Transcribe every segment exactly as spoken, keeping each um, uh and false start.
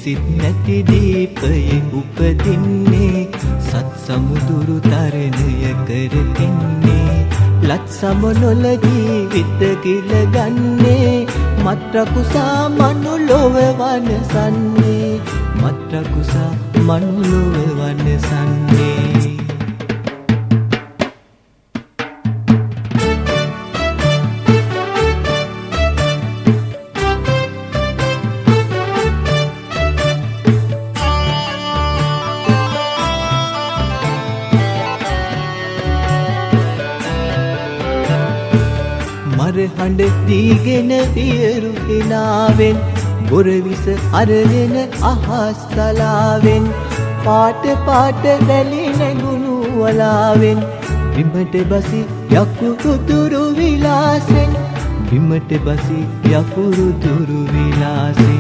කිසිත් නැති දීපයේ උපදින්නේ සත් සමුදුරු තරණය කරතින්නේ ලත් සමනොල ජීවිත කිල ගන්නේ මත්‍රකුසා මනුලොව වනසන්නේ මත්‍රකුසා මනුලොව වනසන්නේ මරහඬ දීගෙන පියරු හිනාවෙන් ගොරවිස අරගෙන අහස් තලාවෙන් පාට පාට දැලි නැගුණු වලාවෙන් බිමට බසි යකුරු දුරු විලාසෙන් බිමට බසි යකුරු දුරු විලාසෙන්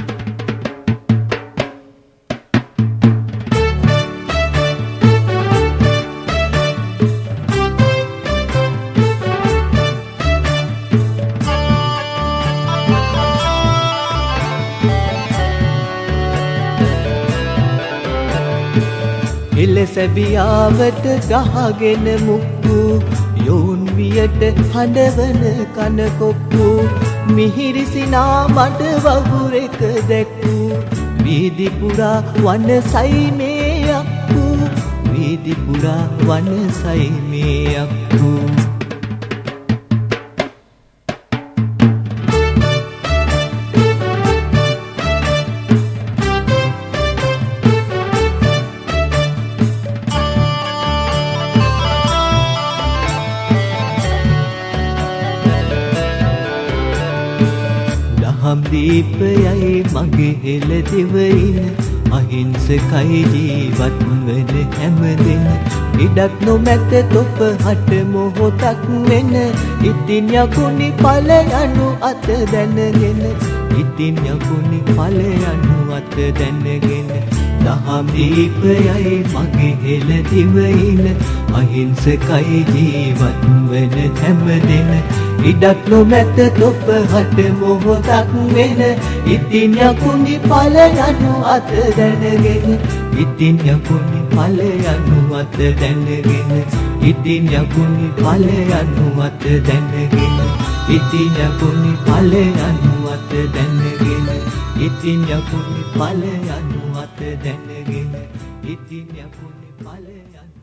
එලසැබියාවට ගහගෙන මුක්කු යෝන් වියට හඬවන කනකොක්කු මිහිරිසිනා මඩ වගුරෙක දැක්කු වීදිපුරා වනසයි මේ යක්කු වීදිපුරා වනසයි මේ යක්කු දීපයයි මගේ හෙළ දිවයින අහිංසකයි ජීවත් වන හැමදෙන ඉඩක් නොමැත තොප හට මොහොතක් වෙන ඉතින් යකුනි ඵල යනු අත දැනගෙන ඉතින් යකුනි ඵල යනු අත දැනගෙන දහම් දීපයයි මගේ හෙළ දිවයින අහිංසකයි ජීවත් වන හැමදෙන ඉඩක් නොමැත තොප හට මොහොතක් වෙන ඉතින් යකුනි ඵල යනු අත දැනගෙන ඉතින් යකුනි ඵල යනු අත දැනගෙන ඉතින් යකුනි ඵල යනු අත දැනගෙන ඉතින් යකුනි ඵල යනු අත දැනගෙන ඉතින් යකුනි ඵල යනු අත දැනගෙන ඉතින් යකුනි ඵල යනු